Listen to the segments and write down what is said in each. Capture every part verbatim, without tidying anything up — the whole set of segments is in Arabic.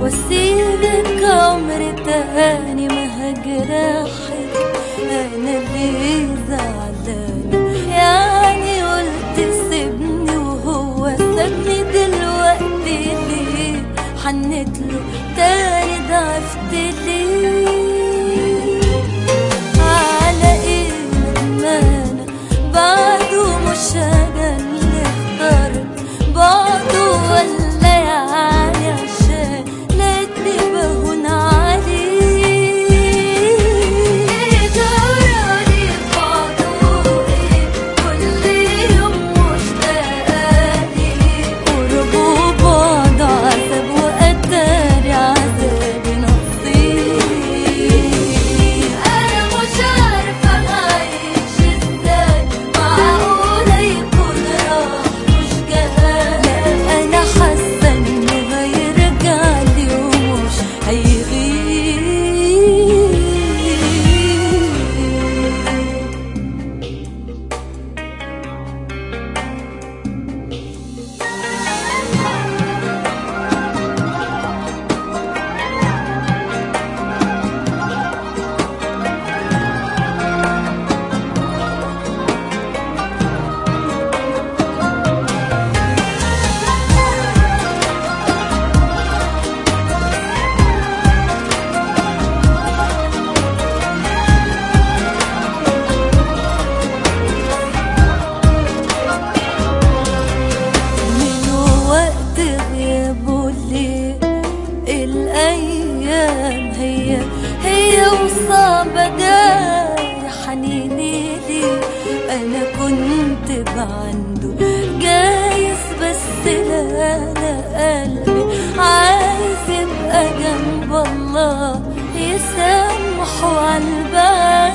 واسيبك عمر تاني ما هجرحك. انا ليه زعلانة يعني؟ قلت سيبني وهو سابني، دلوقتي ليه حنتله تاني؟ ضعفت ليه؟ على ايه ندمانة بعده؟ مش انا اللي اخترت بعده ولا يعني عشان لقيتني بهون عليه؟ ايه جرالي بعده؟ ايه كل يوم مشتاقة ليه؟ قرب وبعد عذاب وقدر عذابي نصيب. انا مش عارفة اعيش ازاي، معقولة يكون راح مش جاي؟ لا انا حاسة انه هيرجع لي ومش هيغيب. من وقت غيابه ليه الأيام هي هي وصعبة داير حنيني ليه؟ أنا كنت بعنده جايز بس لا لا، قلبي عايز يبقى جنب الله يسامحه عالبال.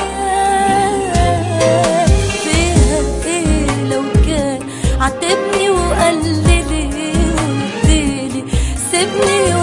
فيها ايه لو كان عاتبني وقال لي ليه؟ قلتلي سيبني